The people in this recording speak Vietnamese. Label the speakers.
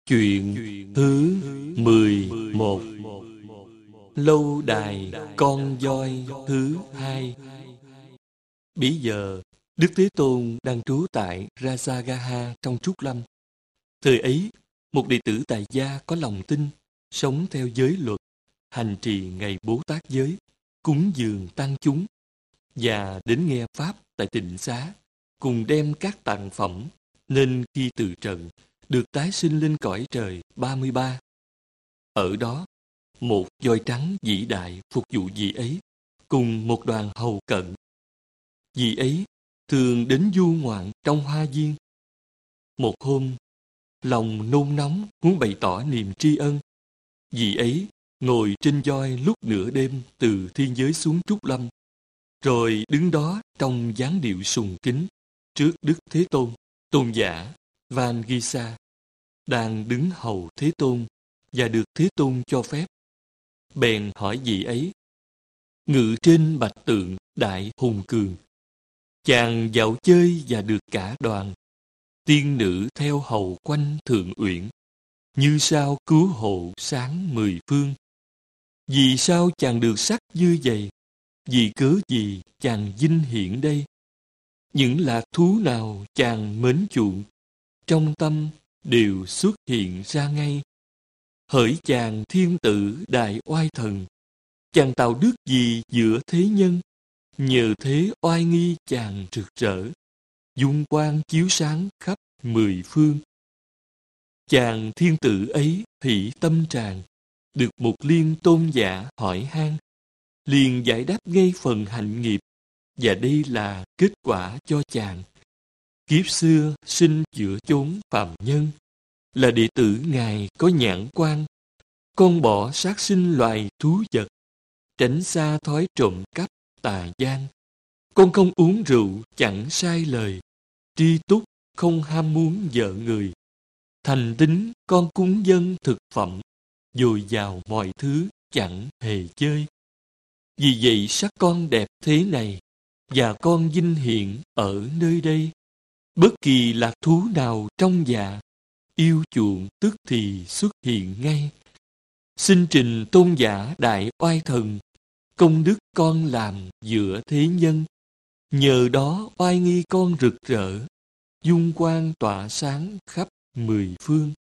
Speaker 1: Chuyện thứ 11. Lâu đài con voi thứ 2. Bấy giờ, Đức Thế Tôn đang trú tại Rajagaha trong Trúc Lâm. Thời ấy, một đệ tử tại gia có lòng tin, sống theo giới luật, hành trì ngày Bố Tát giới, cúng dường tăng chúng, và đến nghe Pháp tại Tịnh Xá, cùng đem các tặng phẩm, nên khi từ trần, được tái sinh lên cõi trời 33. Ở đó, một voi trắng vĩ đại phục vụ vị ấy, cùng một đoàn hầu cận. Vị ấy thường đến du ngoạn trong hoa viên. Một hôm, lòng nôn nóng muốn bày tỏ niềm tri ân. Vị ấy ngồi trên voi lúc nửa đêm từ thiên giới xuống Trúc Lâm, rồi đứng đó trong dáng điệu sùng kính trước Đức Thế Tôn. Tôn giả Vangisa đang đứng hầu Thế Tôn và được Thế Tôn cho phép. Bèn hỏi vị ấy: ngự trên bạch tượng đại hùng cường, chàng dạo chơi và được cả đoàn tiên nữ theo hầu quanh thượng uyển, như sao cứu hộ sáng mười phương. Vì sao chàng được sắc như vậy? Vì cớ gì chàng vinh hiển đây? Những lạc thú nào chàng mến chuộng, trong tâm đều xuất hiện ra ngay. Hỡi chàng thiên tử đại oai thần, chàng tạo đức gì giữa thế nhân? Nhờ thế oai nghi chàng rực rỡ, dung quang chiếu sáng khắp mười phương. Chàng thiên tử ấy hỷ tâm tràn, được một liên tôn giả hỏi han, liền giải đáp ngay phần hạnh nghiệp, và đây là kết quả cho chàng. Kiếp xưa sinh giữa chốn phàm nhân, là đệ tử ngài có nhãn quan. Con bỏ sát sinh loài thú vật, tránh xa thói trộm cắp tà gian. Con không uống rượu chẳng sai lời, tri túc không ham muốn vợ người. Thành tín con cúng dâng thực phẩm, dồi dào mọi thứ chẳng hề chơi. Vì vậy sắc con đẹp thế này, và con vinh hiển ở nơi đây. Bất kỳ lạc thú nào trong dạ, yêu chuộng tức thì xuất hiện ngay. Xin trình tôn giả đại oai thần, công đức con làm giữa thế nhân. Nhờ đó oai nghi con rực rỡ, dung quang tỏa sáng khắp mười phương.